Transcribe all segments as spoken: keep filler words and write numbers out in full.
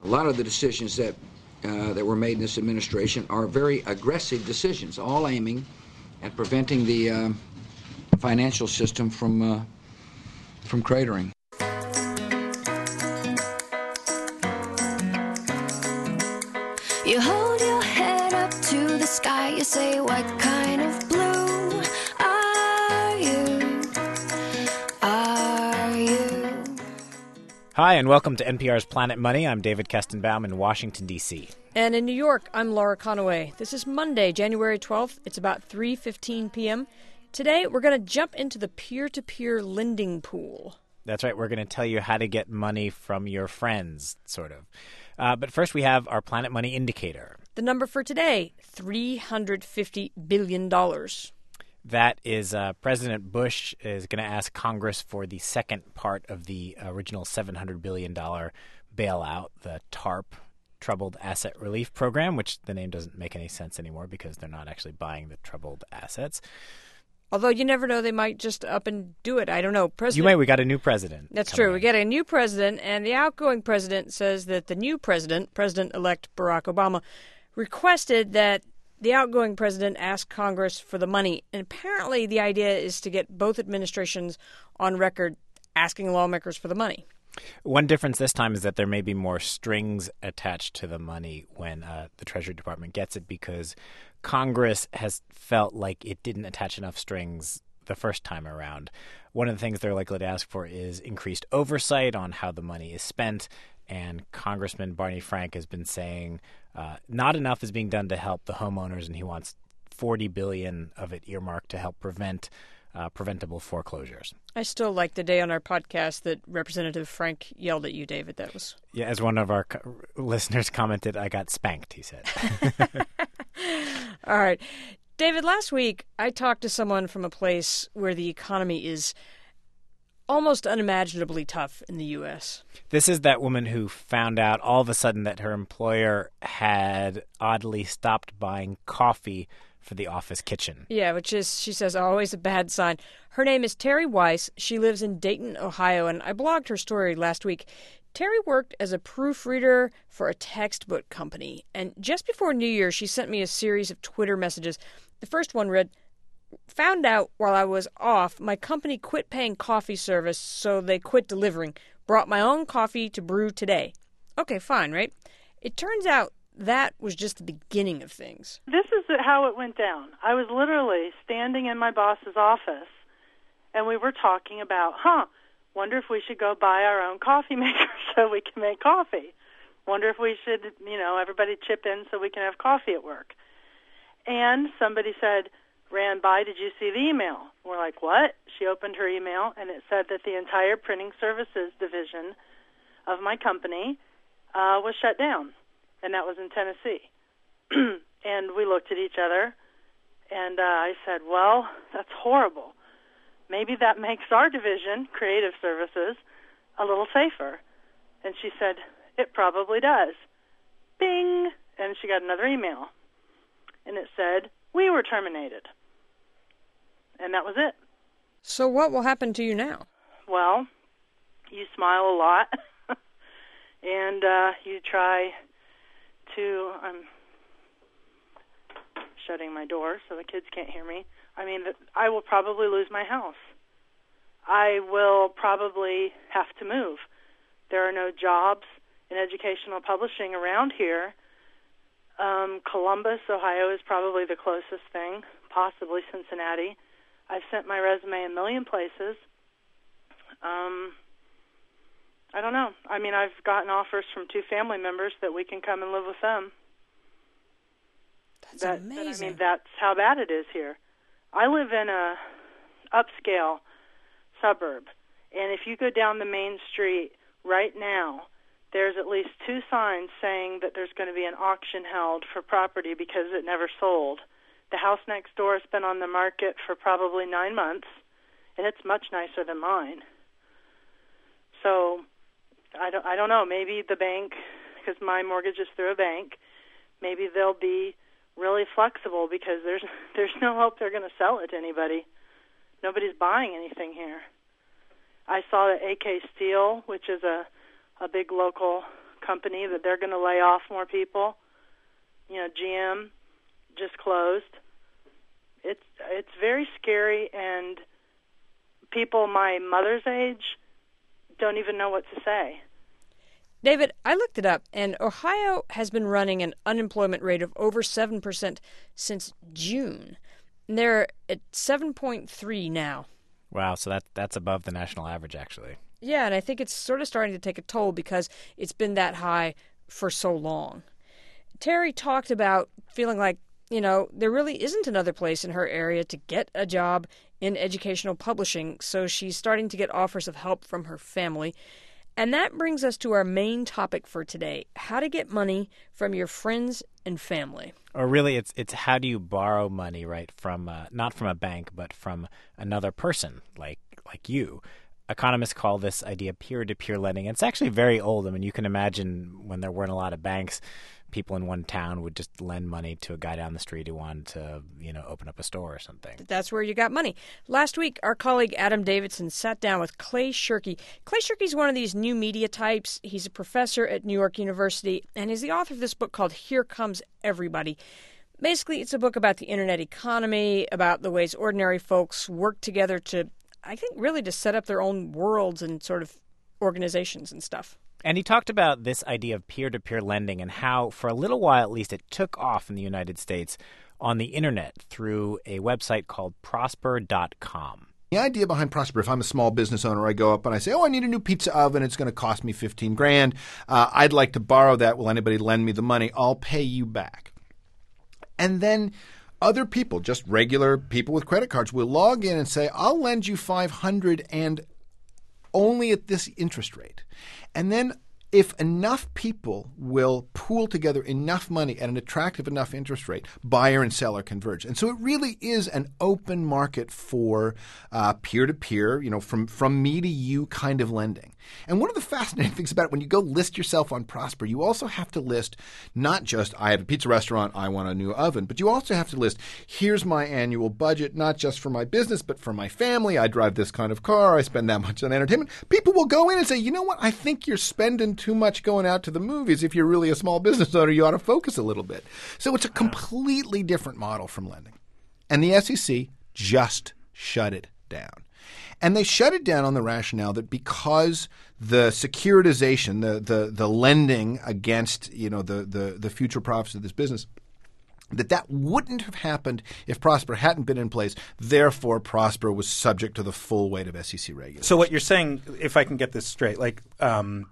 lot of the decisions that uh, that were made in this administration are very aggressive decisions, all aiming at preventing the uh, financial system from uh, from cratering. You hold your head up to the sky, you say, what kind of blue are you? Are you? Hi, and welcome to N P R's Planet Money. I'm David Kestenbaum in Washington, D C And in New York, I'm Laura Conaway. This is Monday, January twelfth. It's about three fifteen p.m. Today, we're going to jump into the peer-to-peer lending pool. That's right. We're going to tell you how to get money from your friends, sort of. Uh, but first, we have our Planet Money indicator. The number for today, three hundred fifty billion dollars. That is uh, President Bush is going to ask Congress for the second part of the original seven hundred billion dollars bailout, the TARP, Troubled Asset Relief Program, which the name doesn't make any sense anymore because they're not actually buying the troubled assets. Although you never know, they might just up and do it. I don't know. President... You might. We got a new president. That's true. in. We get a new president, and the outgoing president says that the new president, President-elect Barack Obama, requested that the outgoing president ask Congress for the money. And apparently the idea is to get both administrations on record asking lawmakers for the money. One difference this time is that there may be more strings attached to the money when uh, the Treasury Department gets it, because Congress has felt like it didn't attach enough strings the first time around. One of the things they're likely to ask for is increased oversight on how the money is spent, and Congressman Barney Frank has been saying uh, not enough is being done to help the homeowners, and he wants forty billion dollars of it earmarked to help prevent Uh, preventable foreclosures. I still like the day on our podcast that Representative Frank yelled at you, David. That was... Yeah, as one of our co- listeners commented, I got spanked, he said. All right. David, last week I talked to someone from a place where the economy is almost unimaginably tough in the U S. This is that woman who found out all of a sudden that her employer had oddly stopped buying coffee for the office kitchen. Yeah, which is, she says, always a bad sign. Her name is Terry Weiss. She lives in Dayton, Ohio, and I blogged her story last week. Terry worked as a proofreader for a textbook company, and just before New Year, she sent me a series of Twitter messages. The first one read, "Found out while I was off, my company quit paying coffee service, so they quit delivering. Brought my own coffee to brew today." Okay, fine, right? It turns out that was just the beginning of things. This is how it went down. I was literally standing in my boss's office, and we were talking about, huh, wonder if we should go buy our own coffee maker so we can make coffee. Wonder if we should, you know, everybody chip in so we can have coffee at work. And somebody said, ran by, did you see the email? We're like, what? She opened her email, and it said that the entire printing services division of my company uh, was shut down. And that was in Tennessee. And we looked at each other, and uh, I said, well, that's horrible. Maybe that makes our division, Creative Services, a little safer. And she said, it probably does. Bing! And she got another email. And it said, we were terminated. And that was it. So what will happen to you now? Well, you smile a lot, and uh, you try to, I'm shutting my door so the kids can't hear me. I mean, I will probably lose my house. I will probably have to move. There are no jobs in educational publishing around here. Um, Columbus, Ohio is probably the closest thing, possibly Cincinnati. I've sent my resume a million places. Um, I don't know. I mean, I've gotten offers from two family members that we can come and live with them. That's that, amazing. That, I mean, that's how bad it is here. I live in a upscale suburb, and if you go down the main street right now, there's at least two signs saying that there's going to be an auction held for property because it never sold. The house next door has been on the market for probably nine months, and it's much nicer than mine. So I don't, I don't know. Maybe the bank, because my mortgage is through a bank, maybe they'll be really flexible because there's there's no hope they're going to sell it to anybody. Nobody's buying anything here. I saw that A K Steel, which is a, a big local company that they're going to lay off more people. You know, G M just closed. It's it's very scary, and people my mother's age don't even know what to say. David, I looked it up, and Ohio has been running an unemployment rate of over seven percent since June. And they're at seven point three now. Wow, so that, that's above the national average, actually. Yeah, and I think it's sort of starting to take a toll because it's been that high for so long. Terry talked about feeling like, you know, there really isn't another place in her area to get a job in educational publishing, so she's starting to get offers of help from her family. And that brings us to our main topic for today, how to get money from your friends and family. Or really, it's it's how do you borrow money, right, from uh, not from a bank, but from another person like like you. Economists call this idea peer-to-peer lending. It's actually very old. I mean, you can imagine when there weren't a lot of banks, people in one town would just lend money to a guy down the street who wanted to, you know, open up a store or something. That's where you got money. Last week, our colleague Adam Davidson sat down with Clay Shirky. Clay Shirky is one of these new media types. He's a professor at New York University, and he's the author of this book called Here Comes Everybody. Basically, it's a book about the internet economy, about the ways ordinary folks work together to, I think, really to set up their own worlds and sort of organizations and stuff. And he talked about this idea of peer-to-peer lending and how, for a little while at least, it took off in the United States on the internet through a website called prosper dot com. The idea behind Prosper, if I'm a small business owner, I go up and I say, oh, I need a new pizza oven. It's going to cost me fifteen grand. Uh, I'd like to borrow that. Will anybody lend me the money? I'll pay you back. And then other people, just regular people with credit cards, will log in and say, I'll lend you five hundred and only at this interest rate. And then if enough people will pool together enough money at an attractive enough interest rate, buyer and seller converge. And so it really is an open market for uh, peer-to-peer, you know, from, from me to you kind of lending. And one of the fascinating things about it, when you go list yourself on Prosper, you also have to list not just, I have a pizza restaurant, I want a new oven, but you also have to list, here's my annual budget, not just for my business, but for my family. I drive this kind of car. I spend that much on entertainment. People will go in and say, you know what, I think you're spending too much going out to the movies. If you're really a small business owner, you ought to focus a little bit. So it's a completely different model from lending. And the S E C just shut it down. And they shut it down on the rationale that because the securitization, the the the lending against, you know, the the the future profits of this business, that that wouldn't have happened if Prosper hadn't been in place. Therefore, Prosper was subject to the full weight of S E C regulations. So what you're saying, if I can get this straight, like um,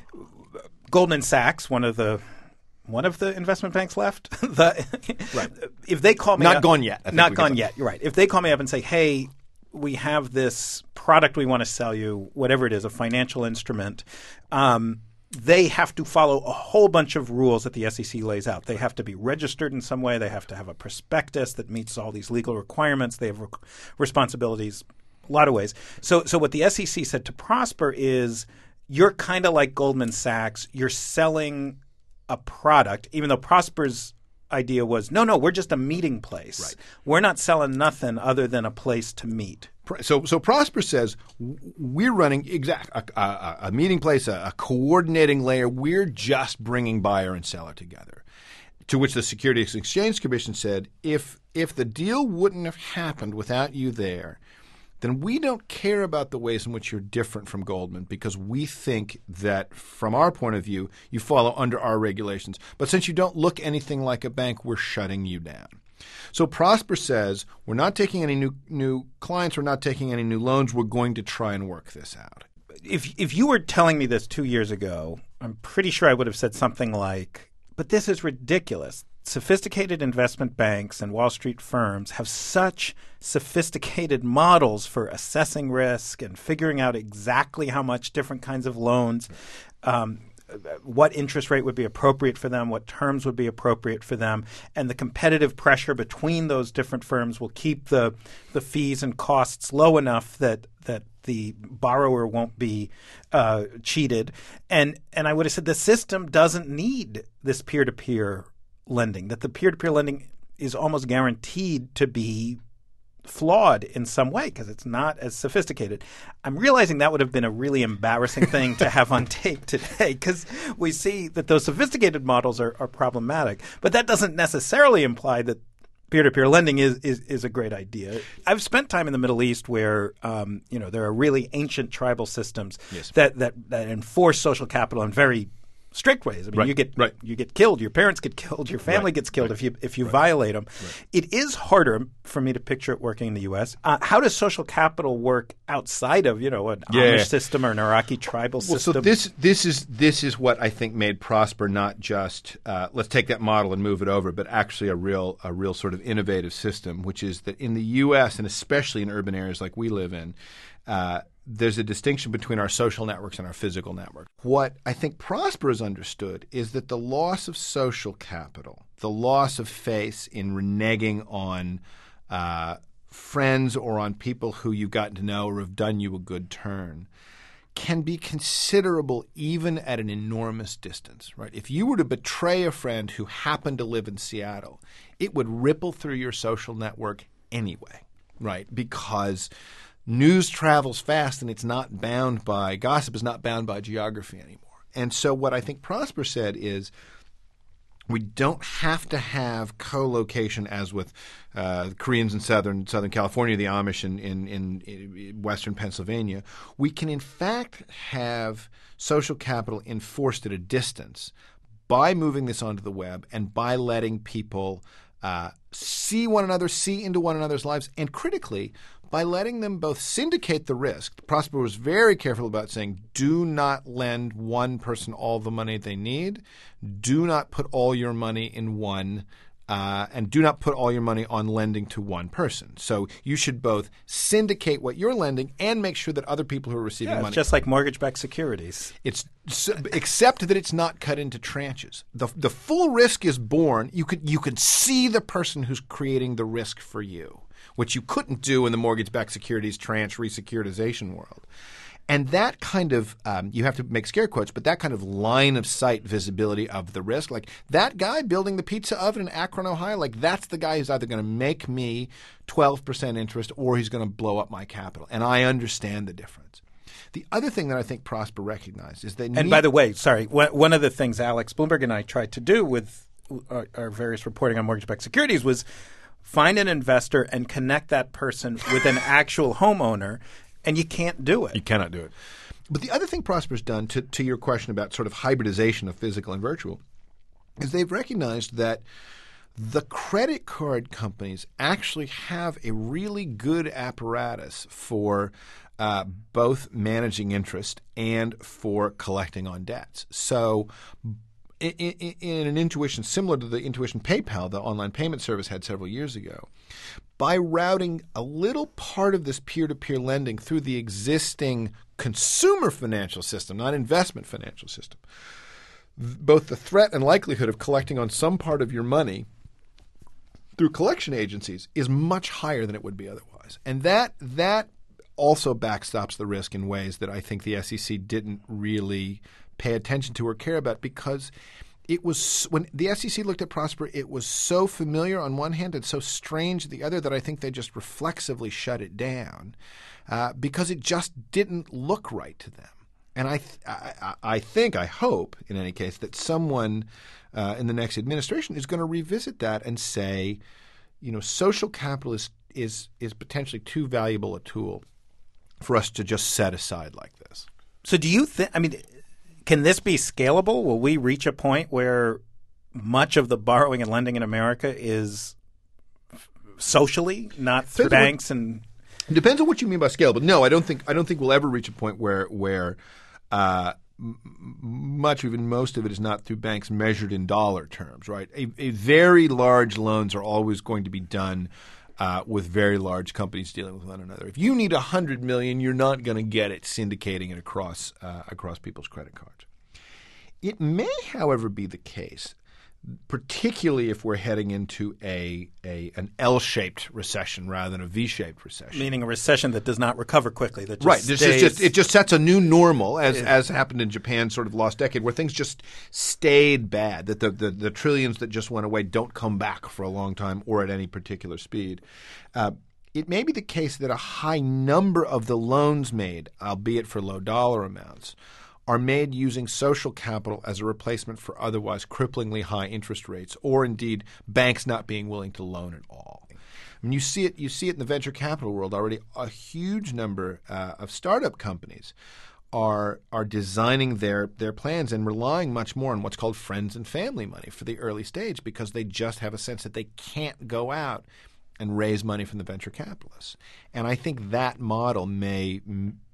Goldman Sachs, one of the one of the investment banks left, the, right. if they call me not up, gone yet, not gone yet. You're right. If they call me up and say, "Hey, we have this product we want to sell you, whatever it is, a financial instrument," um, they have to follow a whole bunch of rules that the S E C lays out. They have to be registered in some way. They have to have a prospectus that meets all these legal requirements. They have re- responsibilities, a lot of ways. So, so what the S E C said to Prosper is, you're kind of like Goldman Sachs. You're selling a product, even though Prosper's idea was, no, no, we're just a meeting place. Right. We're not selling nothing other than a place to meet. So, so Prosper says we're running exact a, a, a meeting place, a, a coordinating layer. We're just bringing buyer and seller together. To which the Securities and Exchange Commission said, if if the deal wouldn't have happened without you there, then we don't care about the ways in which you're different from Goldman, because we think that from our point of view, you follow under our regulations. But since you don't look anything like a bank, we're shutting you down. So Prosper says, we're not taking any new new clients, we're not taking any new loans, we're going to try and work this out. If if you were telling me this two years ago, I'm pretty sure I would have said something like, but this is ridiculous. Sophisticated investment banks and Wall Street firms have such sophisticated models for assessing risk and figuring out exactly how much different kinds of loans, um, what interest rate would be appropriate for them, what terms would be appropriate for them, and the competitive pressure between those different firms will keep the the fees and costs low enough that that the borrower won't be uh, cheated. And and I would have said the system doesn't need this peer-to-peer lending, that the peer-to-peer lending is almost guaranteed to be flawed in some way because it's not as sophisticated. I'm realizing that would have been a really embarrassing thing to have on tape today because we see that those sophisticated models are, are problematic. But that doesn't necessarily imply that peer-to-peer lending is, is, is a great idea. I've spent time in the Middle East where um, you know there are really ancient tribal systems yes. that, that, that enforce social capital in very strict ways. I mean, right. you get right. you get killed, your parents get killed, your family right. gets killed right. if you if you right. violate them. Right. It is harder for me to picture it working in the U S. Uh, how does social capital work outside of you know an yeah. Amish system or an Iraqi tribal well, system? So this this is this is what I think made Prosper not just uh, let's take that model and move it over, but actually a real a real sort of innovative system, which is that in the U S and especially in urban areas like we live in. Uh, There's a distinction between our social networks and our physical network. What I think Prosper has understood is that the loss of social capital, the loss of face in reneging on uh, friends or on people who you've gotten to know or have done you a good turn, can be considerable even at an enormous distance, right? If you were to betray a friend who happened to live in Seattle, it would ripple through your social network anyway, right? Because news travels fast, and it's not bound by – gossip is not bound by geography anymore. And so what I think Prosper said is we don't have to have co-location as with uh, the Koreans in southern Southern California, the Amish in, in, in, in western Pennsylvania. We can in fact have social capital enforced at a distance by moving this onto the web and by letting people uh, see one another, see into one another's lives, and critically – by letting them both syndicate the risk. Prosper was very careful about saying, do not lend one person all the money they need. Do not put all your money in one, uh, and do not put all your money on lending to one person. So you should both syndicate what you're lending and make sure that other people who are receiving yeah, it's money. just like mortgage-backed securities. It's except that it's not cut into tranches. The the full risk is borne. You could you could see the person who's creating the risk for you, which you couldn't do in the mortgage-backed securities tranche resecuritization world. And that kind of um, – you have to make scare quotes, but that kind of line of sight visibility of the risk, like that guy building the pizza oven in Akron, Ohio, like that's the guy who's either going to make me twelve percent interest or he's going to blow up my capital. And I understand the difference. The other thing that I think Prosper recognized is they need – And by the way, sorry, one of the things Alex Bloomberg and I tried to do with our, our various reporting on mortgage-backed securities was – find an investor and connect that person with an actual homeowner, and you can't do it. You cannot do it. But the other thing Prosper's done, to, to your question about sort of hybridization of physical and virtual, is they've recognized that the credit card companies actually have a really good apparatus for uh, both managing interest and for collecting on debts. So In, in, in an intuition similar to the intuition PayPal, the online payment service, had several years ago, by routing a little part of this peer-to-peer lending through the existing consumer financial system, not investment financial system, both the threat and likelihood of collecting on some part of your money through collection agencies is much higher than it would be otherwise. And that that also backstops the risk in ways that I think the S E C didn't really pay attention to or care about, because it was when the S E C looked at Prosper, it was so familiar on one hand and so strange the other that I think they just reflexively shut it down uh, because it just didn't look right to them. And I, th- I, I think, I hope, in any case, that someone uh, in the next administration is going to revisit that and say, you know, social capital is, is is potentially too valuable a tool for us to just set aside like this. So do you think – I mean – can this be scalable? Will we reach a point where much of the borrowing and lending in America is socially, not through Depends banks? what, and it depends on what you mean by scalable. No, I don't think I don't think we'll ever reach a point where where uh, m- much, even most of it, is not through banks measured in dollar terms. Right? A, a very large loans are always going to be done Uh, with very large companies dealing with one another. If you need one hundred million dollars, you're not going to get it syndicating it across uh, across people's credit cards. It may, however, be the case, particularly if we're heading into a, a an L-shaped recession rather than a V-shaped recession. Meaning a recession that does not recover quickly. That just right. This stays, is just, it just sets a new normal, as Yeah. as happened in Japan sort of lost decade, where things just stayed bad, that the, the, the trillions that just went away don't come back for a long time or at any particular speed. Uh, it may be the case that a high number of the loans made, albeit for low dollar amounts, are made using social capital as a replacement for otherwise cripplingly high interest rates, or indeed banks not being willing to loan at all. I mean, you see it. You see it in the venture capital world already. A huge number uh, of startup companies are are designing their their plans and relying much more on what's called friends and family money for the early stage, because they just have a sense that they can't go out and raise money from the venture capitalists. And I think that model may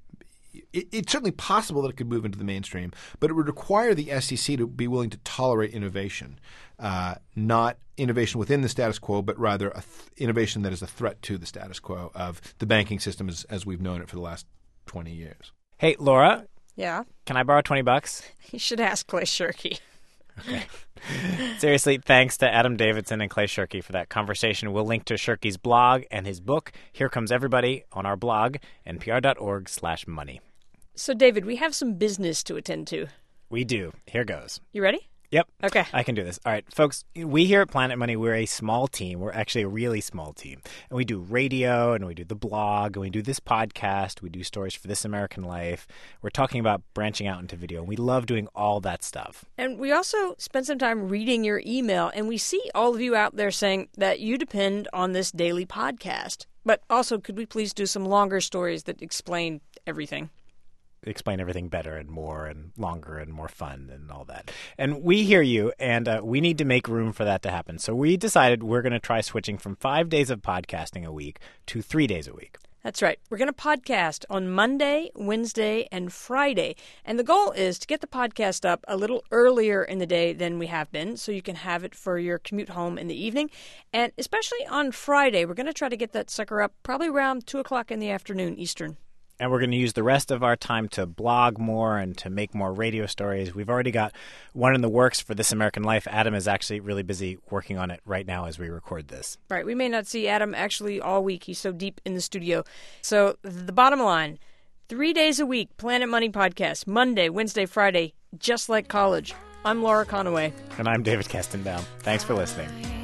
it, it's certainly possible that it could move into the mainstream, but it would require the S E C to be willing to tolerate innovation, uh, not innovation within the status quo, but rather a th- innovation that is a threat to the status quo of the banking system as, as we've known it for the last twenty years. Hey, Laura, Yeah? can I borrow twenty bucks? You should ask Clay Shirky. Okay. Seriously, thanks to Adam Davidson and Clay Shirky for that conversation. We'll link to Shirky's blog and his book, Here Comes Everybody, on our blog, npr.org slash money. So, David, we have some business to attend to. We do. Here goes. You ready? Yep. Okay. I can do this. All right, folks, we here at Planet Money, we're a small team. We're actually a really small team. And we do radio, and we do the blog, and we do this podcast. We do stories for This American Life. We're talking about branching out into video. And we love doing all that stuff. And we also spend some time reading your email, and we see all of you out there saying that you depend on this daily podcast. But also, could we please do some longer stories that explain everything? Explain everything better and more and longer and more fun and all that. And we hear you, and uh, we need to make room for that to happen. So we decided we're going to try switching from five days of podcasting a week to three days a week. That's right. We're going to podcast on Monday, Wednesday, and Friday. And the goal is to get the podcast up a little earlier in the day than we have been, so you can have it for your commute home in the evening. And especially on Friday, we're going to try to get that sucker up probably around two o'clock in the afternoon Eastern. And we're going to use the rest of our time to blog more and to make more radio stories. We've already got one in the works for This American Life. Adam is actually really busy working on it right now as we record this. Right. We may not see Adam actually all week. He's so deep in the studio. So the bottom line, three days a week, Planet Money Podcast, Monday, Wednesday, Friday, just like college. I'm Laura Conaway. And I'm David Kestenbaum. Thanks for listening.